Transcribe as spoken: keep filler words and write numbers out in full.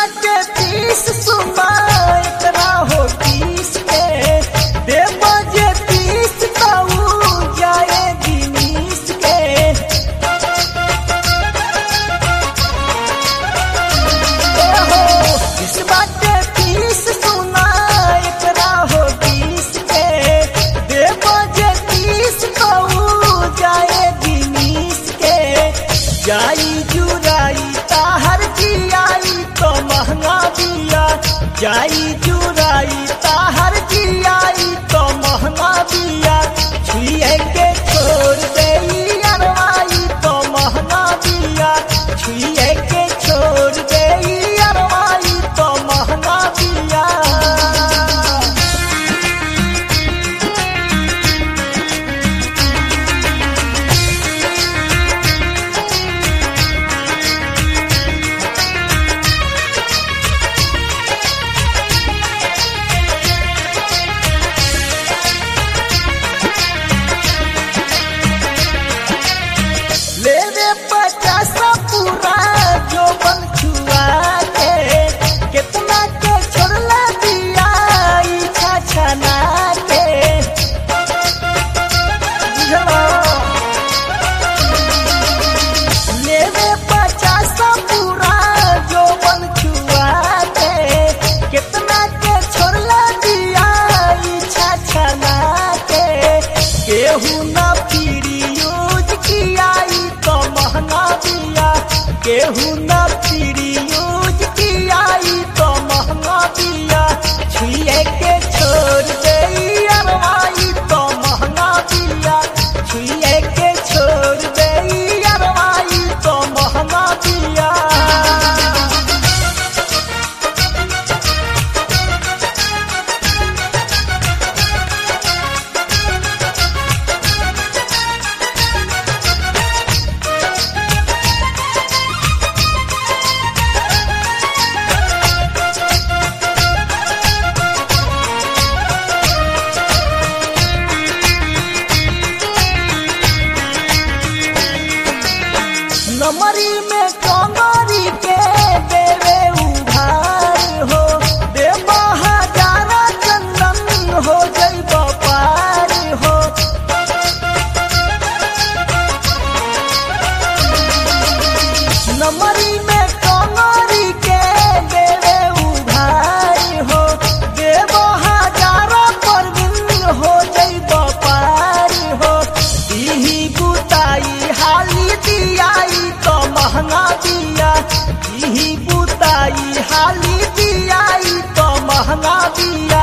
बाटे तीस सुमा एकरा हो तीस के दे बजे तीस ताऊ जाए दिनीस के हो इस बाटे तीस सुना एकरा हो तीस के दे बजे तीस ताऊ जाए दिनीस के जाई जुराई ताहर जियाई तो महंगा दिया जाई जुराई ताहर जियाई तो महंगा दिया छुए के छोड़ दे अरवाई तो महंगा दिया छुए के छोड़ दे अरवाई तो महंगा दिया लेवे पचास पूरा जो बन छुआ के कितना के छोड़ला दिया इच्छा छना के लेवे पचास पूरा जो बन छुआ के कितना के छोड़ला दिया इच्छा छना के केहू ना पीड़ी यूज किया तो महंगा दिया केहू ना पीड़ी यूज किया तो महंगा दिया छुए के छोड़ दे अरवाई तो महंगा दिया छुए के छोड़ दे अरवाई तो महंगा दिया नमरी में कमरी के देवे उधार हो दे हजारा चंदन हो जई पार हो नमरी में कमरी के देवे उधार हो दे हजारा पर दिन हो जई पार हो दीही बुताई हाली दियाई तो महंगा दिया यही बुताई हाली दियाई तो महंगा दिया